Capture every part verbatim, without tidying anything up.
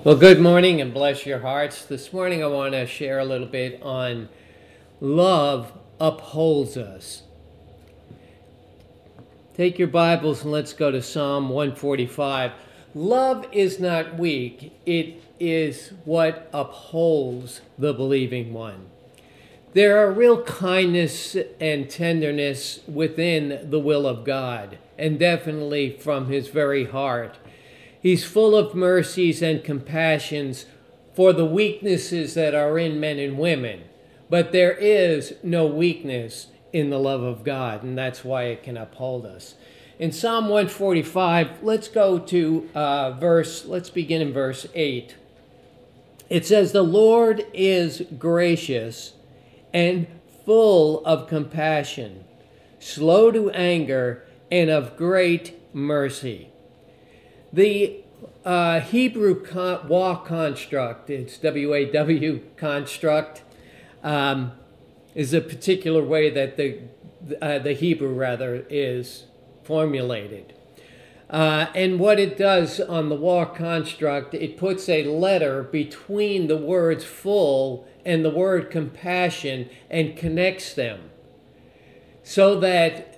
Well, good morning and bless your hearts. This morning I want to share a little bit on love upholds us. Take your Bibles and let's go to Psalm one forty-five. Love is not weak. It is what upholds the believing one. There are real kindness and tenderness within the will of God, and definitely from his very heart. He's full of mercies and compassions for the weaknesses that are in men and women. But there is no weakness in the love of God, and that's why it can uphold us. In Psalm one forty-five, let's go to uh, verse, let's begin in verse eight. It says, "The Lord is gracious and full of compassion, slow to anger, and of great mercy." The uh, Hebrew con- waw construct, it's W A W construct, um, is a particular way that the uh, the Hebrew rather is formulated. Uh, and what it does on the waw construct, it puts a letter between the words full and the word compassion and connects them so that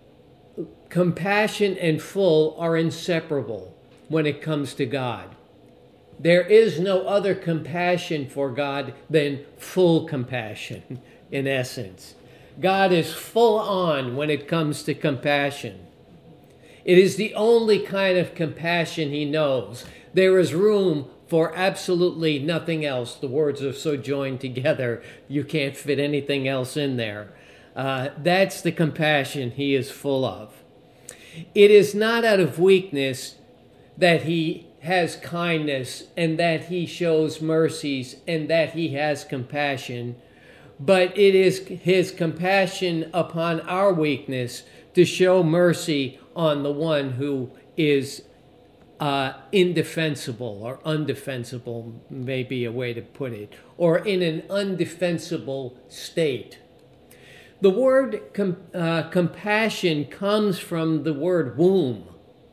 compassion and full are inseparable when it comes to God. There is no other compassion for God than full compassion, in essence. God is full on when it comes to compassion. It is the only kind of compassion he knows. There is room for absolutely nothing else. The words are so joined together, you can't fit anything else in there. Uh, that's the compassion he is full of. It is not out of weakness that he has kindness and that he shows mercies and that he has compassion, but it is his compassion upon our weakness to show mercy on the one who is uh, indefensible or undefensible, may be a way to put it, or in an undefensible state. The word com- uh, compassion comes from the word womb.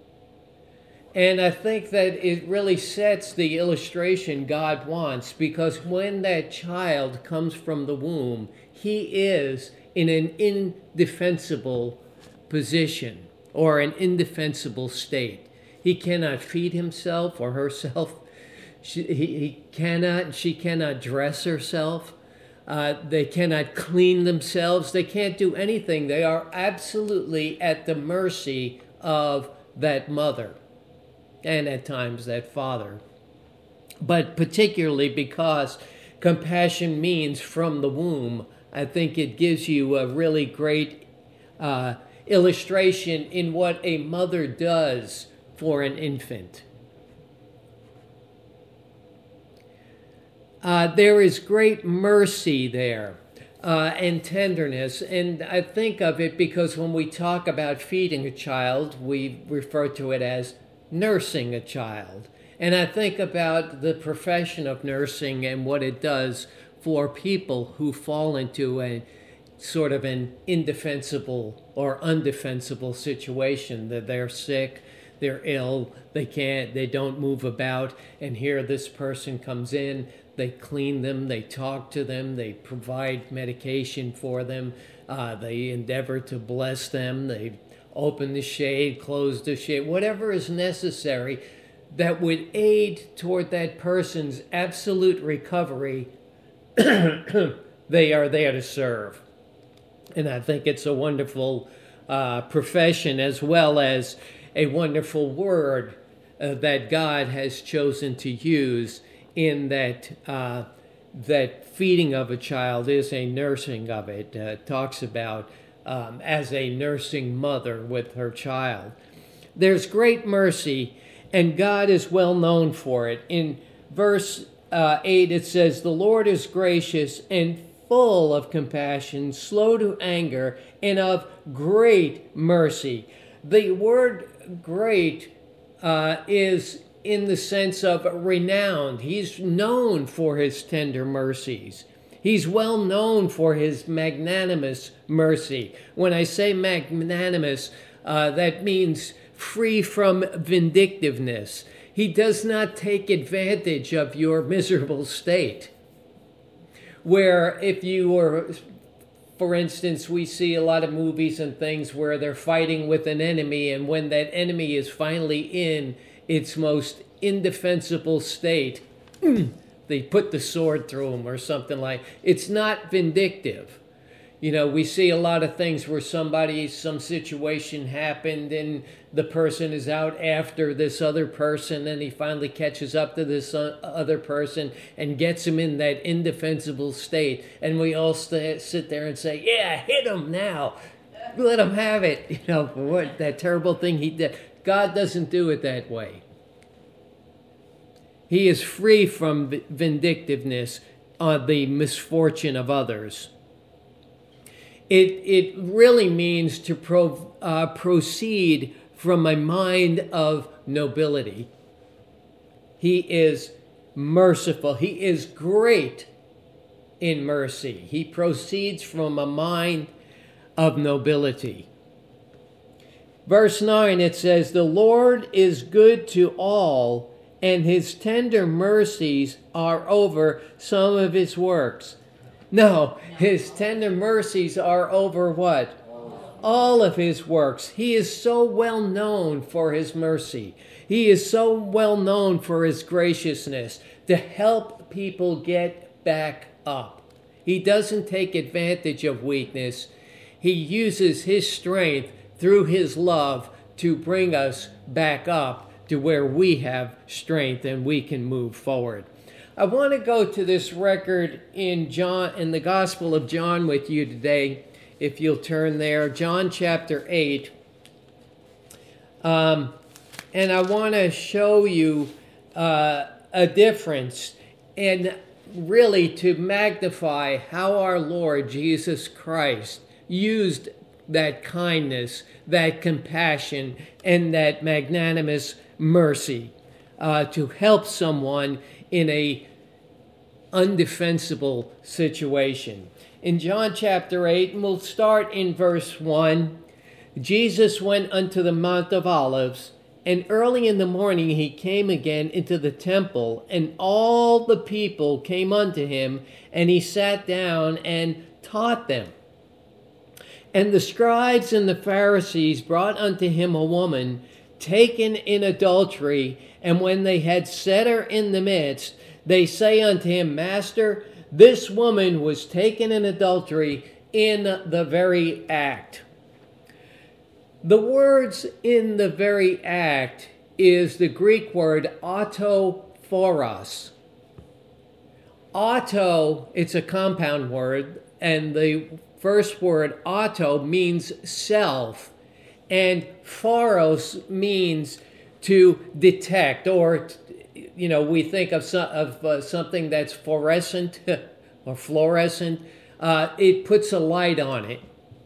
And I think that it really sets the illustration God wants, because when that child comes from the womb, he is in an indefensible position or an indefensible state. He cannot feed himself or herself. She, he, he cannot, she cannot dress herself. Uh, they cannot clean themselves. They can't do anything. They are absolutely at the mercy of that mother. And at times that father. But particularly because compassion means from the womb, I think it gives you a really great uh, illustration in what a mother does for an infant. Uh, there is great mercy there uh, and tenderness. And I think of it because when we talk about feeding a child, we refer to it as nursing a child. And I think about the profession of nursing and what it does for people who fall into a sort of an indefensible or undefensible situation, that they're sick, they're ill, they can't, they don't move about, and here this person comes in, they clean them, they talk to them, they provide medication for them, uh, they endeavor to bless them, they open the shade, close the shade, whatever is necessary that would aid toward that person's absolute recovery, they are there to serve. And I think it's a wonderful uh, profession, as well as a wonderful word uh, that God has chosen to use in that uh, that feeding of a child is a nursing of it. Uh, it talks about Um, as a nursing mother with her child. There's great mercy, and God is well known for it. In verse uh, eight, it says, "The Lord is gracious and full of compassion, slow to anger, and of great mercy." The word great uh, is in the sense of renowned. He's known for his tender mercies. He's well known for his magnanimous mercy. When I say magnanimous, uh, that means free from vindictiveness. He does not take advantage of your miserable state. Where if you were, for instance, we see a lot of movies and things where they're fighting with an enemy, and when that enemy is finally in its most indefensible state, they put the sword through him or something like. It's not vindictive. You know, we see a lot of things where somebody, some situation happened and the person is out after this other person, and he finally catches up to this other person and gets him in that indefensible state. And we all st- sit there and say, yeah, hit him now. Let him have it. You know, for what, that terrible thing he did. God doesn't do it that way. He is free from vindictiveness on the misfortune of others. It it really means to pro, uh, proceed from a mind of nobility. He is merciful. He is great in mercy. He proceeds from a mind of nobility. Verse nine, it says, "The Lord is good to all, and his tender mercies are over some of his works." No, his tender mercies are over what? All of his works. He is so well known for his mercy. He is so well known for his graciousness to help people get back up. He doesn't take advantage of weakness. He uses his strength through his love to bring us back up to where we have strength and we can move forward. I want to go to this record in John, in the Gospel of John with you today, if you'll turn there, John chapter eight. Um, and I want to show you uh, a difference, and really to magnify how our Lord Jesus Christ used that kindness, that compassion, and that magnanimous mercy uh, to help someone in a undefensible situation. In John chapter eight, and we'll start in verse one, Jesus went unto the Mount of Olives, and early in the morning he came again into the temple, and all the people came unto him, and he sat down and taught them. And the scribes and the Pharisees brought unto him a woman taken in adultery, and when they had set her in the midst, they say unto him, Master, this woman was taken in adultery in the very act. The words "in the very act" is the Greek word autophoros. Auto, it's a compound word, and the first word auto means self, and phoros means to detect, or, you know, we think of, some, of uh, something that's fluorescent or fluorescent. Uh, it puts a light on it.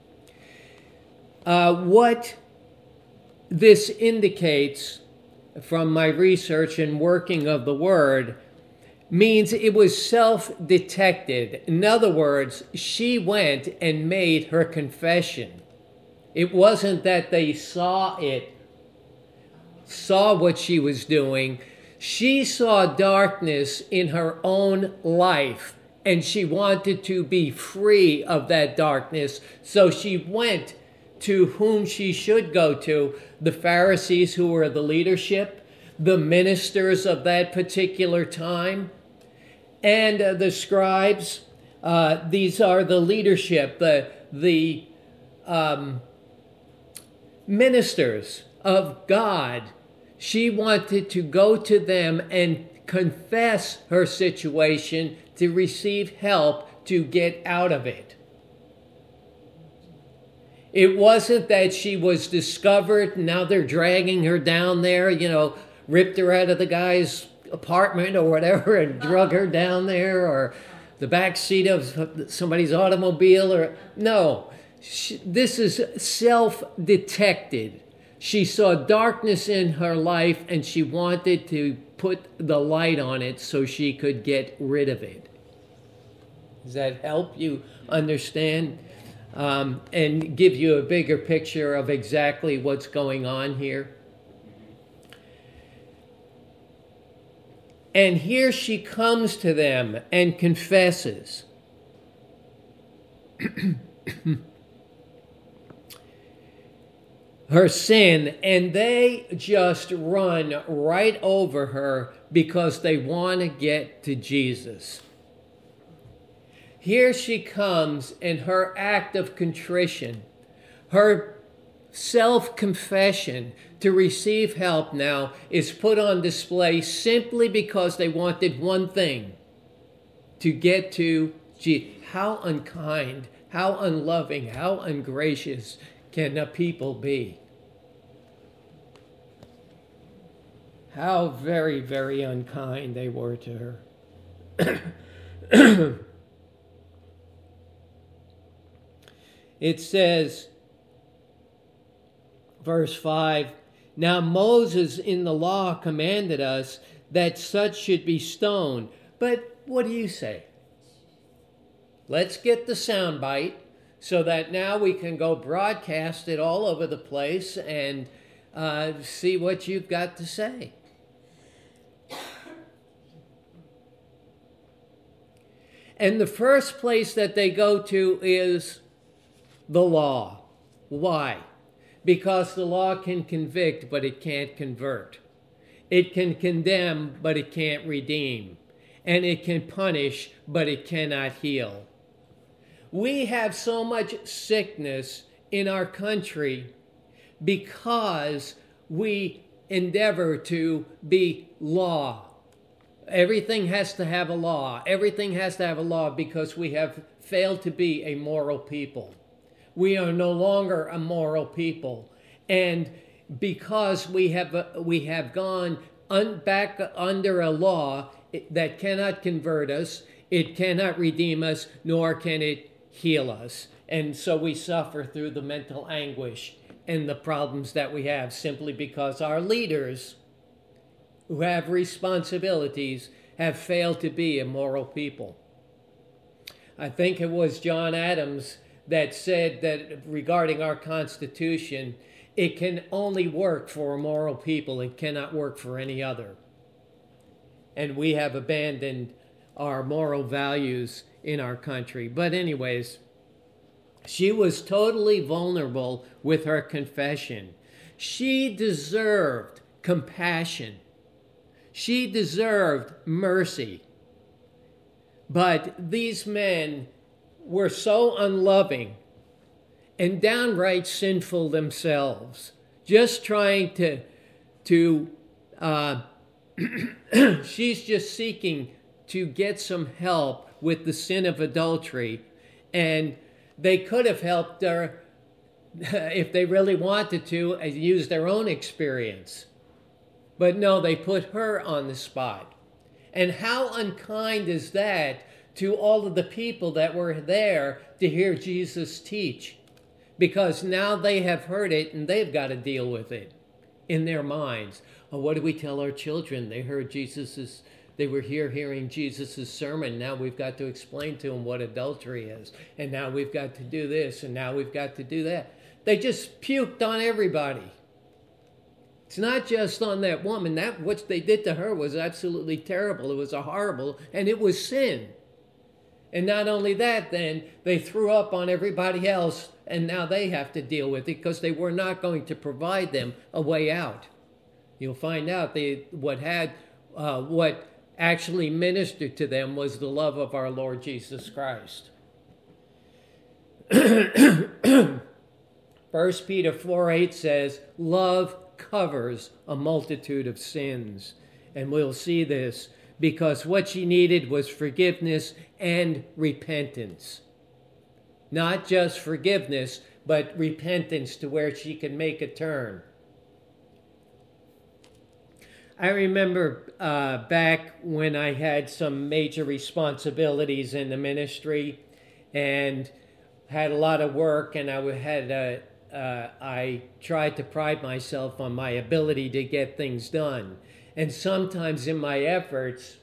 Uh, what this indicates from my research and working of the word means it was self-detected. In other words, she went and made her confession. It wasn't that they saw it, saw what she was doing. She saw darkness in her own life, and she wanted to be free of that darkness. So she went to whom she should go to, the Pharisees, who were the leadership, the ministers of that particular time, and uh, the scribes. Uh, these are the leadership, the, the um, ministers of God. She wanted to go to them and confess her situation to receive help to get out of it. It wasn't that she was discovered, now they're dragging her down there, you know, ripped her out of the guy's apartment or whatever and drug her down there, or the back seat of somebody's automobile, or no. She, this is self-detected. She saw darkness in her life and she wanted to put the light on it so she could get rid of it. Does that help you understand um, and give you a bigger picture of exactly what's going on here? And here she comes to them and confesses. Her sin, and they just run right over her because they want to get to Jesus. Here she comes in her act of contrition, her self-confession to receive help now is put on display simply because they wanted one thing, to get to Jesus. How unkind, how unloving, how ungracious can a people be? How very, very unkind they were to her. It says, verse five, now Moses in the law commanded us that such should be stoned. But what do you say? Let's get the soundbite so that now we can go broadcast it all over the place and uh, see what you've got to say. And the first place that they go to is the law. Why? Because the law can convict, but it can't convert. It can condemn, but it can't redeem. And it can punish, but it cannot heal. We have so much sickness in our country because we endeavor to be law. Everything has to have a law. Everything has to have a law because we have failed to be a moral people. We are no longer a moral people. And because we have uh, we have gone un- back under a law that cannot convert us, it cannot redeem us, nor can it heal us. And so we suffer through the mental anguish and the problems that we have simply because our leaders who have responsibilities have failed to be a moral people. I think it was John Adams that said that regarding our Constitution, it can only work for a moral people. It cannot work for any other. And we have abandoned our moral values in our country. But anyways, she was totally vulnerable with her confession. She deserved compassion. She deserved mercy. But these men were so unloving and downright sinful themselves, just trying to, to uh, she's just seeking to get some help with the sin of adultery. And they could have helped her if they really wanted to and use their own experience. But no, they put her on the spot. And how unkind is that to all of the people that were there to hear Jesus teach? Because now they have heard it and they've got to deal with it in their minds. Oh, what do we tell our children? They heard Jesus's, they were here hearing Jesus's sermon. Now we've got to explain to them what adultery is. And now we've got to do this and now we've got to do that. They just puked on everybody. It's not just on that woman. That what they did to her was absolutely terrible. It was a horrible, and it was sin. And not only that, then they threw up on everybody else, and now they have to deal with it because they were not going to provide them a way out. You'll find out they what had uh, what actually ministered to them was the love of our Lord Jesus Christ. First Peter four eight says, "Love covers a multitude of sins." And we'll see this because what she needed was forgiveness and repentance. Not just forgiveness, but repentance to where she can make a turn. I remember uh, back when I had some major responsibilities in the ministry and had a lot of work, and I had a Uh, I tried to pride myself on my ability to get things done. And sometimes in my efforts,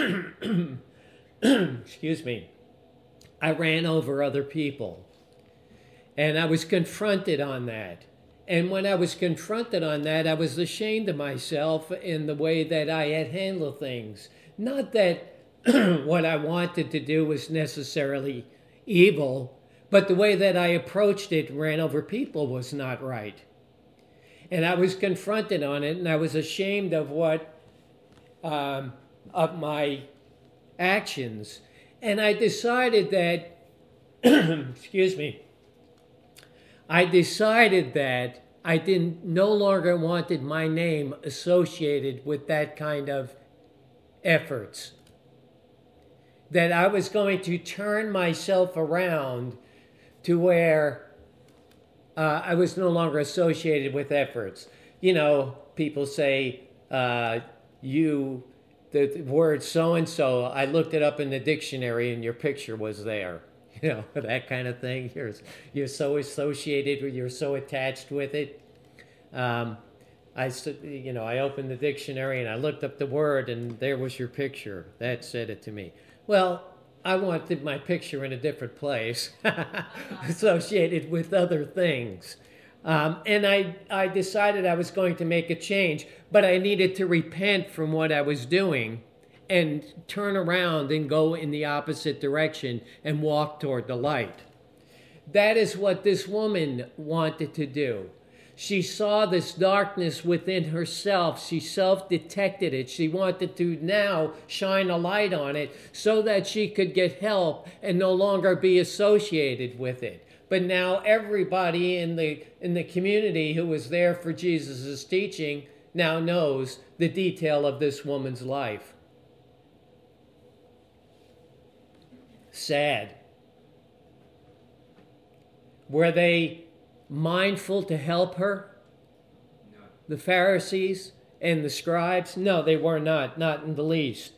excuse me, I ran over other people. And I was confronted on that. And when I was confronted on that, I was ashamed of myself in the way that I had handled things. Not that what I wanted to do was necessarily evil, but the way that I approached it and ran over people was not right. And I was confronted on it, and I was ashamed of what, um, of my actions. And I decided that, excuse me, I decided that I didn't no longer wanted my name associated with that kind of efforts. That I was going to turn myself around to where uh, I was no longer associated with efforts. You know, people say, uh, you, the, the word so-and-so, I looked it up in the dictionary and your picture was there. You know, that kind of thing. You're, you're so associated with, you're so attached with it. Um, I, you know, I opened the dictionary and I looked up the word and there was your picture. That said it to me. Well, I wanted my picture in a different place, associated with other things. Um, and I, I decided I was going to make a change, but I needed to repent from what I was doing and turn around and go in the opposite direction and walk toward the light. That is what this woman wanted to do. She saw this darkness within herself. She self-detected it. She wanted to now shine a light on it so that she could get help and no longer be associated with it. But now everybody in the in the community who was there for Jesus' teaching now knows the detail of this woman's life. Sad. Were they mindful to help her? No. The Pharisees and the scribes? No, they were not, not in the least.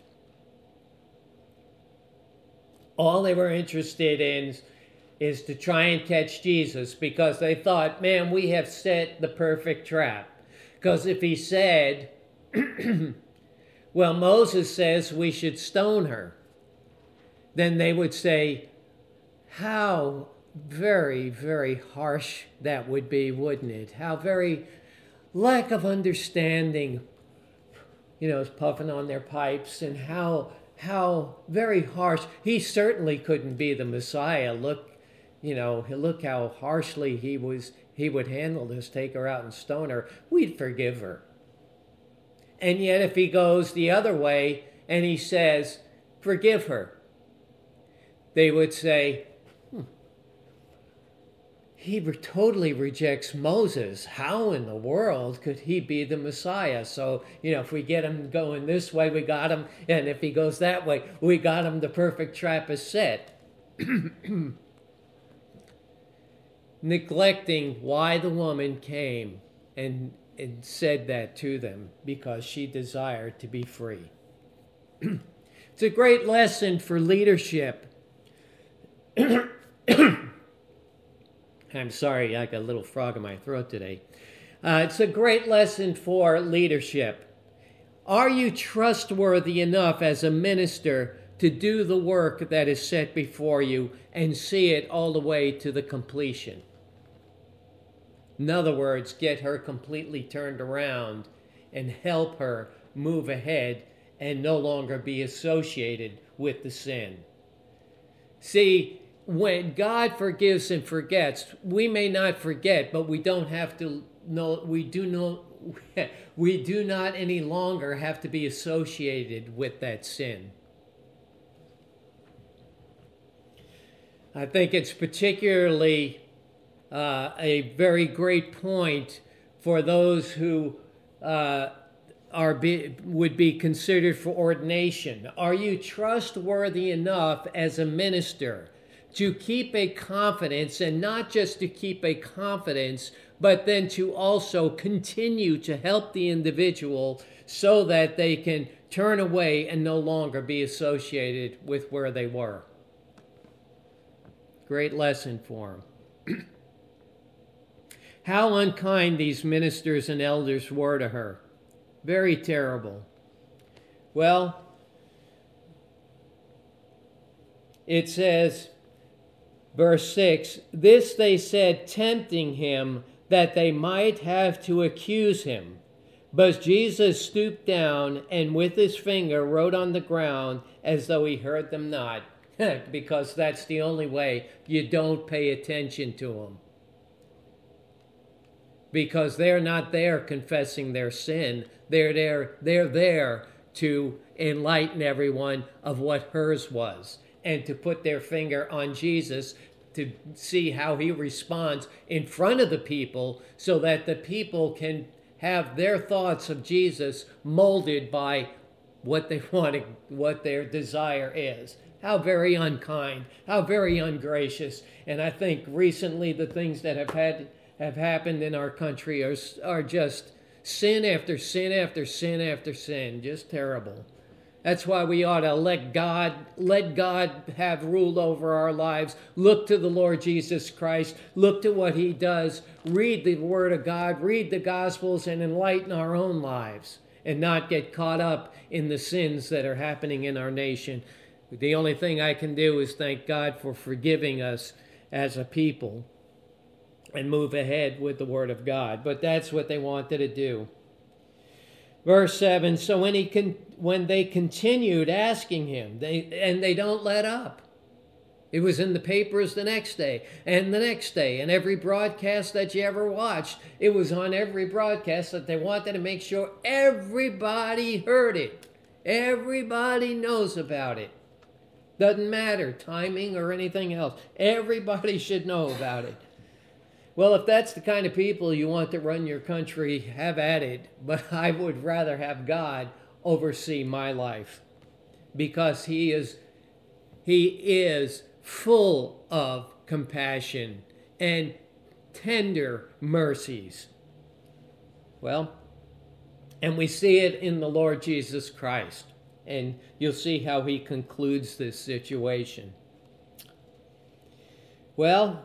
All they were interested in is to try and catch Jesus because they thought, man, we have set the perfect trap. Because if he said, well, Moses says we should stone her, then they would say, how very, very harsh that would be, wouldn't it? How very lack of understanding, you know, is puffing on their pipes, and how how very harsh. He certainly couldn't be the Messiah. Look, you know, look how harshly he was. He would handle this, take her out and stone her. We'd forgive her. And yet, if he goes the other way and he says, forgive her, they would say, hmm, he re- totally rejects Moses. How in the world could he be the Messiah? So, you know, if we get him going this way, we got him. And if he goes that way, we got him. The perfect trap is set. Neglecting why the woman came and, and said that to them because she desired to be free. It's a great lesson for leadership. I'm sorry, I got a little frog in my throat today. Uh, it's a great lesson for leadership. Are you trustworthy enough as a minister to do the work that is set before you and see it all the way to the completion? In other words, get her completely turned around and help her move ahead and no longer be associated with the sin. See, when God forgives and forgets, we may not forget, but we don't have to know, we do know, we do not any longer have to be associated with that sin. I think it's particularly uh, a very great point for those who uh, are be, would be considered for ordination. Are you trustworthy enough as a minister to keep a confidence, and not just to keep a confidence, but then to also continue to help the individual so that they can turn away and no longer be associated with where they were? Great lesson for them. How unkind these ministers and elders were to her. Very terrible. Well, it says, verse six, this they said, tempting him that they might have to accuse him. But Jesus stooped down and with his finger wrote on the ground as though he heard them not, because that's the only way you don't pay attention to them. Because they're not there confessing their sin. They're there, they're there to enlighten everyone of what hers was and to put their finger on Jesus to see how he responds in front of the people so that the people can have their thoughts of Jesus molded by what they want, to, what their desire is. How very unkind, how very ungracious. And I think recently the things that have had have happened in our country are, are just sin after sin after sin after sin, just terrible. That's why we ought to let God, let God have rule over our lives. Look to the Lord Jesus Christ. Look to what he does. Read the Word of God. Read the Gospels and enlighten our own lives and not get caught up in the sins that are happening in our nation. The only thing I can do is thank God for forgiving us as a people and move ahead with the Word of God. But that's what they wanted to do. Verse seven, so when he con- when they continued asking him, they and they don't let up. It was in the papers the next day and the next day, and every broadcast that you ever watched, it was on every broadcast that they wanted to make sure everybody heard it. Everybody knows about it. Doesn't matter, timing or anything else. Everybody should know about it. Well, if that's the kind of people you want to run your country, have at it. But I would rather have God oversee my life because he is, he is full of compassion and tender mercies. Well, and we see it in the Lord Jesus Christ. And you'll see how he concludes this situation. Well,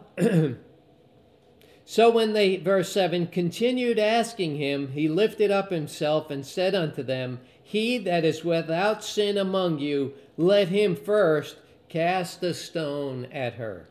so when they, verse seven, continued asking him, he lifted up himself and said unto them, he that is without sin among you, let him first cast a stone at her.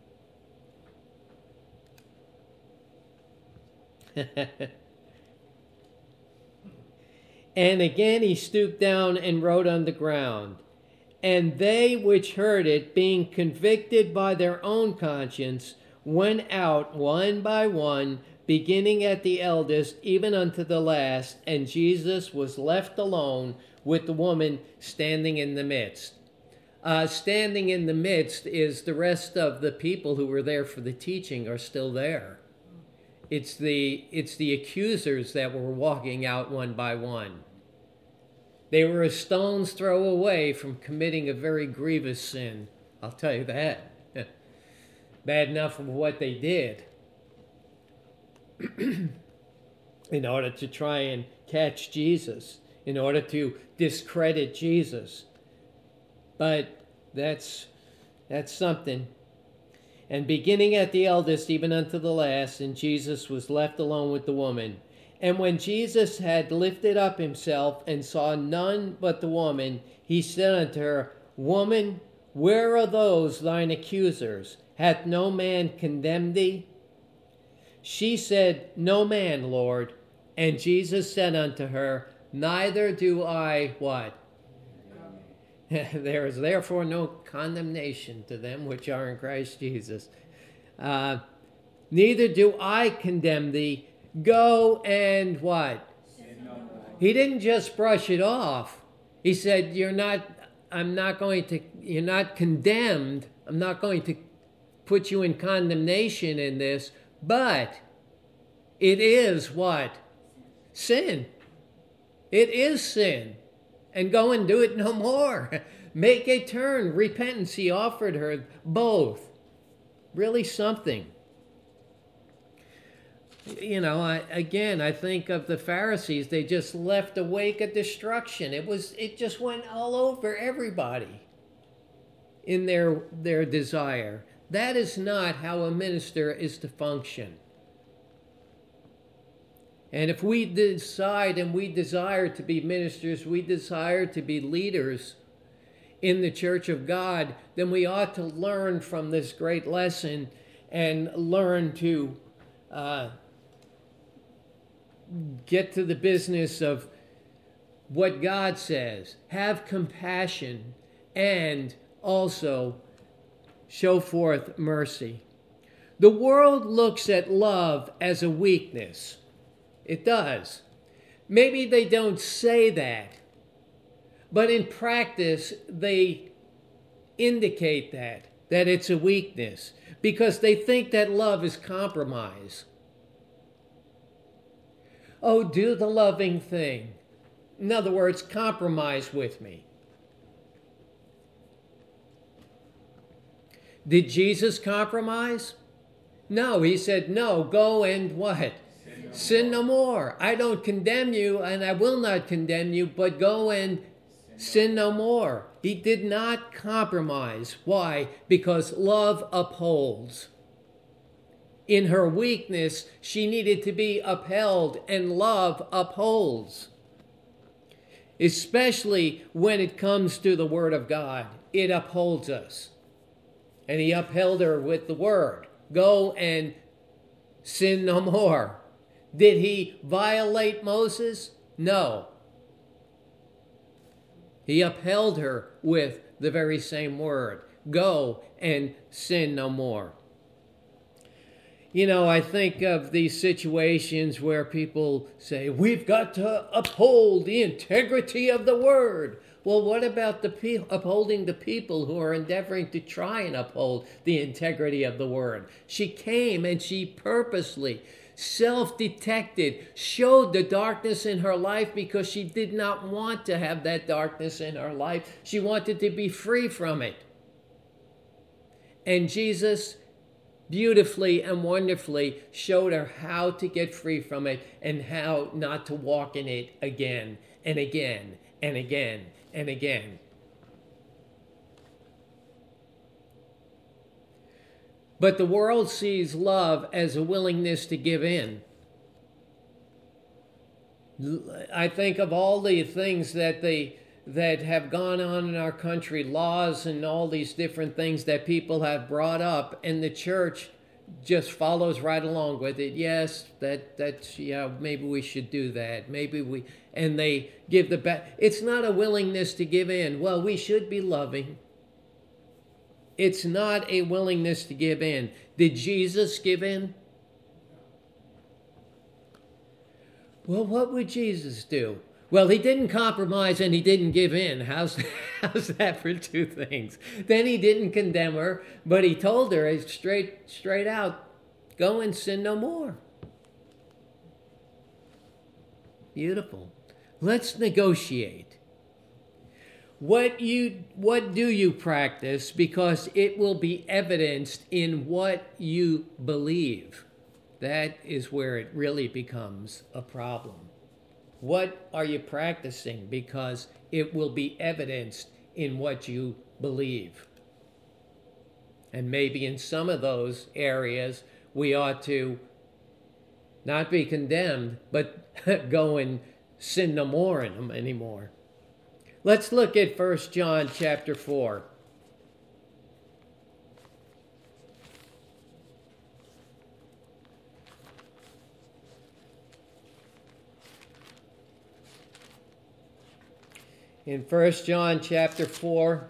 And again he stooped down and wrote on the ground. And they which heard it, being convicted by their own conscience, went out one by one, beginning at the eldest, even unto the last, and Jesus was left alone with the woman standing in the midst. Uh, standing in the midst is the rest of the people who were there for the teaching are still there. It's the, it's the accusers that were walking out one by one. They were a stone's throw away from committing a very grievous sin. I'll tell you that. Bad enough of what they did in order to try and catch Jesus, in order to discredit Jesus. But that's that's something. And beginning at the eldest, even unto the last, and Jesus was left alone with the woman. And when Jesus had lifted up himself and saw none but the woman, he said unto her, Woman, where are those thine accusers? Hath no man condemned thee? She said, No man, Lord. And Jesus said unto her, Neither do I, what? There is therefore no condemnation to them which are in Christ Jesus. Uh, Neither do I condemn thee. Go and what? He didn't just brush it off. He said, You're not, I'm not going to, you're not condemned. I'm not going to put you in condemnation in this, but it is what? Sin. It is sin. And go and do it no more. Make a turn. Repentance. He offered her both. Really something. You know, I, again, I think of the Pharisees. They just left a wake of destruction. It was, it just went all over everybody in their, their desire. That is not how a minister is to function. And if we decide and we desire to be ministers, we desire to be leaders in the church of God, then we ought to learn from this great lesson and learn to uh, get to the business of what God says. Have compassion and also show forth mercy. The world looks at love as a weakness. It does. Maybe they don't say that, but in practice they indicate that, that it's a weakness, because they think that love is compromise. Oh, do the loving thing. In other words, compromise with me. Did Jesus compromise? No, he said, no, go and what? Sin no, Sin no more. I don't condemn you, and I will not condemn you, but go and sin, sin no more. He did not compromise. Why? Because love upholds. In her weakness, she needed to be upheld, and love upholds. Especially when it comes to the Word of God, it upholds us. And he upheld her with the word. Go and sin no more. Did he violate Moses? No. He upheld her with the very same word. Go and sin no more. You know, I think of these situations where people say, we've got to uphold the integrity of the word. Well, what about the pe- upholding the people who are endeavoring to try and uphold the integrity of the word? She came and she purposely, self-detected, showed the darkness in her life because she did not want to have that darkness in her life. She wanted to be free from it. And Jesus beautifully and wonderfully showed her how to get free from it and how not to walk in it again and again and again and again. But the world sees love as a willingness to give in. I think of all the things that they that have gone on in our country, laws and all these different things that people have brought up, and the church just follows right along with it. Yes, that that's yeah, maybe we should do that. Maybe we and they give the back. It's not a willingness to give in. Well, we should be loving. It's not a willingness to give in. Did Jesus give in? Well, what would Jesus do? Well, he didn't compromise and he didn't give in. How's, how's that for two things? Then he didn't condemn her, but he told her straight, straight out, go and sin no more. Beautiful. Let's negotiate. What you what do you practice? Because it will be evidenced in what you believe. That is where it really becomes a problem. What are you practicing? Because it will be evidenced in what you believe. And maybe in some of those areas, we ought to not be condemned, but go and sin no more in them anymore. Let's look at First John chapter four. In First John chapter four,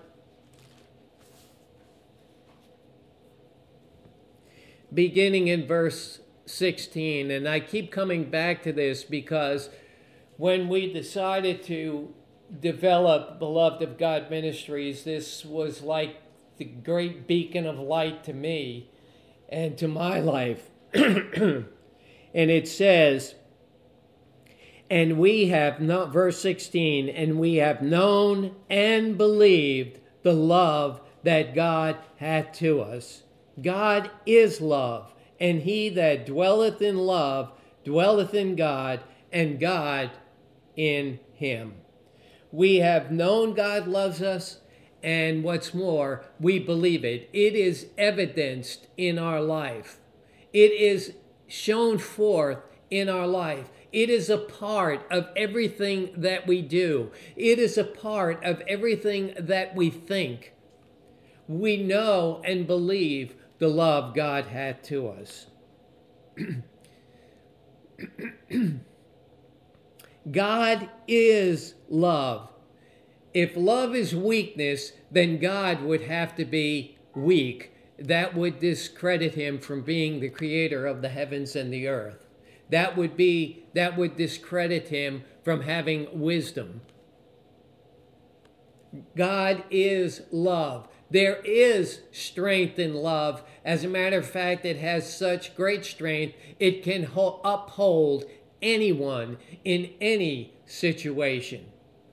beginning in verse sixteen, and I keep coming back to this because when we decided to develop Beloved of God Ministries, this was like the great beacon of light to me and to my life. And it says, and we have not, verse sixteen, and we have known and believed the love that God hath to us. God is love, and he that dwelleth in love dwelleth in God, and God in him. We have known God loves us, and what's more, we believe it. It is evidenced in our life. It is shown forth in our life. It is a part of everything that we do. It is a part of everything that we think. We know and believe the love God hath to us. God is love. If love is weakness, then God would have to be weak. That would discredit him from being the creator of the heavens and the earth. That would be, that would discredit him from having wisdom. God is love. There is strength in love. As a matter of fact, it has such great strength, it can ho- uphold anyone in any situation.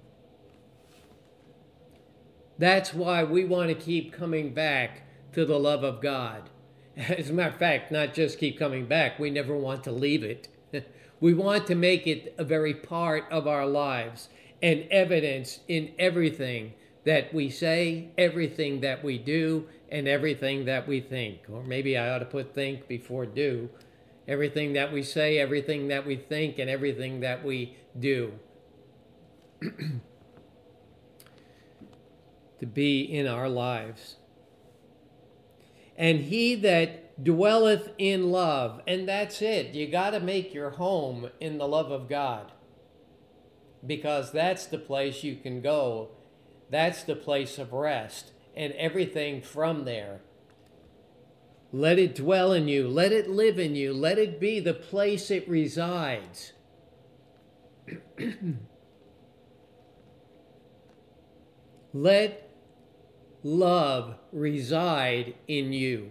That's why we want to keep coming back to the love of God. As a matter of fact, not just keep coming back, we never want to leave it. We want to make it a very part of our lives and evidence in everything that we say, everything that we do, and everything that we think. Or maybe I ought to put think before do. Everything that we say, everything that we think, and everything that we do. To be in our lives. And he that dwelleth in love, and that's it. You got to make your home in the love of God, because that's the place you can go. That's the place of rest, and everything from there. Let it dwell in you. Let it live in you. Let it be the place it resides. Let love reside in you.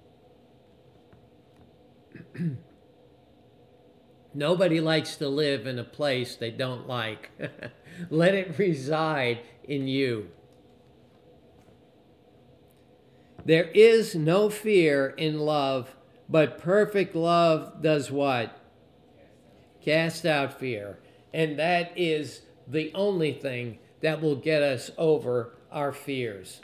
Nobody likes to live in a place they don't like. Let it reside in you. There is no fear in love, but perfect love does what? Cast out fear. And that is the only thing that will get us over our fears.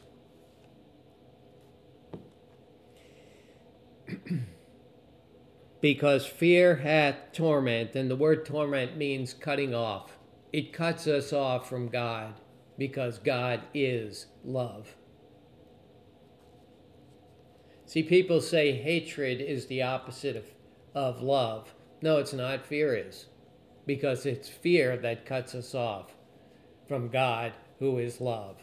Because fear hath torment, and the word torment means cutting off. It cuts us off from God, because God is love. See, people say hatred is the opposite of, of love. No, it's not. Fear is. Because it's fear that cuts us off from God, who is love.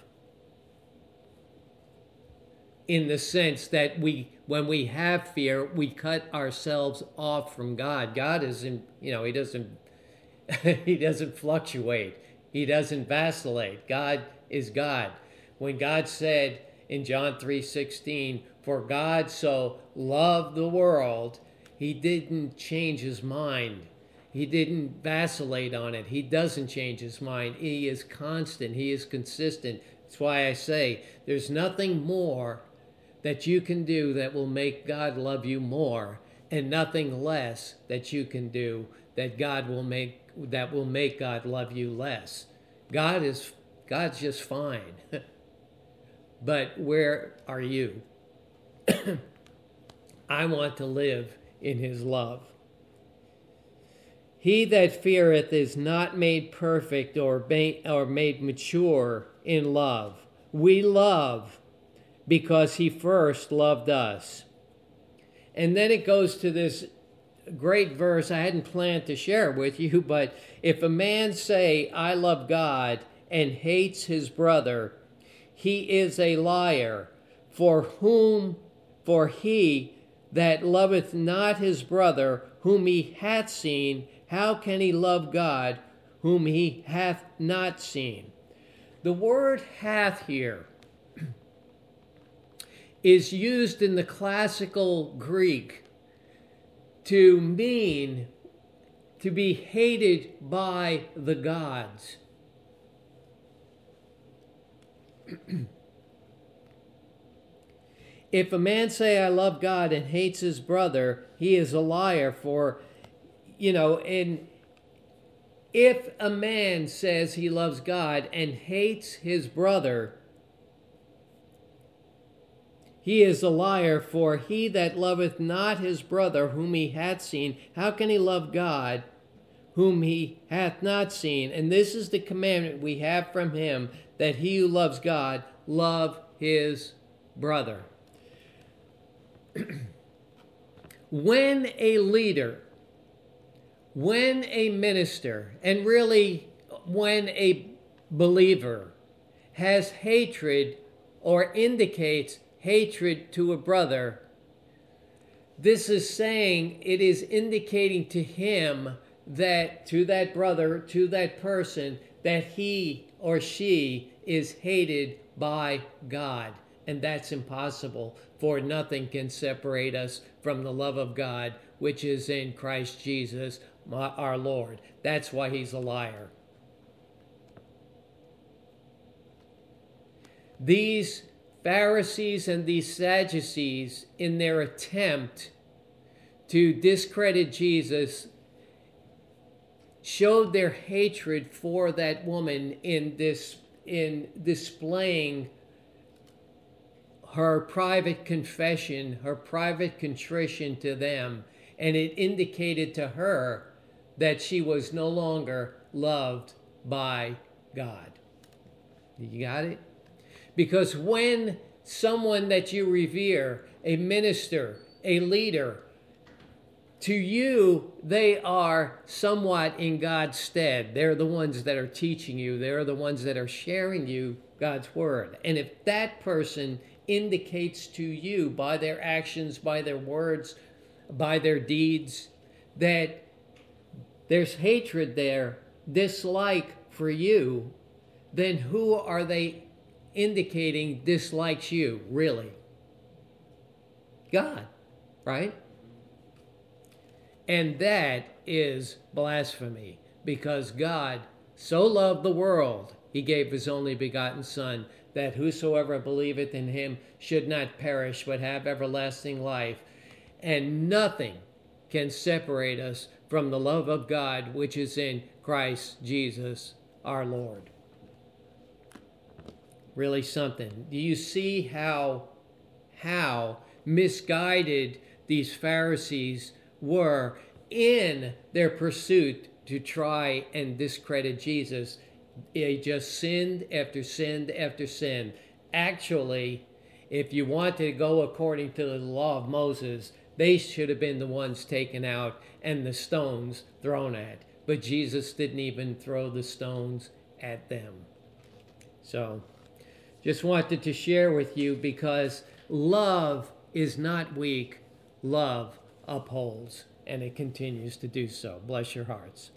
In the sense that we, when we have fear, we cut ourselves off from God. God isn't, you know, he doesn't, he doesn't fluctuate. He doesn't vacillate. God is God. When God said in John three sixteen, for God so loved the world, he didn't change his mind. He didn't vacillate on it. He doesn't change his mind. He is constant. He is consistent. That's why I say there's nothing more that you can do that will make God love you more, and nothing less that you can do that God will make that will make God love you less. God is God's just fine. But where are you? I want to live in his love. He that feareth is not made perfect or made mature in love. We love because he first loved us. And then it goes to this great verse I hadn't planned to share with you, but if a man say, I love God, and hates his brother, he is a liar. For whom, for he that loveth not his brother, whom he hath seen, how can he love God, whom he hath not seen? The word hath here is used in the classical Greek to mean to be hated by the gods. If a man say, I love God, and hates his brother, he is a liar. For, you know, and if a man says he loves God and hates his brother, he is a liar. For he that loveth not his brother whom he hath seen, how can he love God whom he hath not seen? And this is the commandment we have from him, that he who loves God love his brother. When a leader When a minister, and really when a believer, has hatred or indicates hatred to a brother, this is saying, it is indicating to him that, to that brother, to that person, that he or she is hated by God. And that's impossible, for nothing can separate us from the love of God, which is in Christ Jesus, our Lord. That's why he's a liar. These Pharisees and these Sadducees, in their attempt to discredit Jesus, showed their hatred for that woman in this in displaying her private confession, her private contrition to them, and it indicated to her that she was no longer loved by God. You got it? Because when someone that you revere, a minister, a leader, to you, they are somewhat in God's stead. They're the ones that are teaching you. They're the ones that are sharing you God's word. And if that person indicates to you by their actions, by their words, by their deeds, that there's hatred there, dislike for you, then who are they indicating dislikes you, really? God, right? And that is blasphemy, because God so loved the world, he gave his only begotten Son, that whosoever believeth in him should not perish, but have everlasting life. And nothing can separate us from the love of God, which is in Christ Jesus our Lord. Really something. Do you see how, how misguided these Pharisees were in their pursuit to try and discredit Jesus? They just sinned after sin after sin. Actually, if you want to go according to the law of Moses, they should have been the ones taken out and the stones thrown at. But Jesus didn't even throw the stones at them. So, just wanted to share with you, because love is not weak. Love upholds, and it continues to do so. Bless your hearts.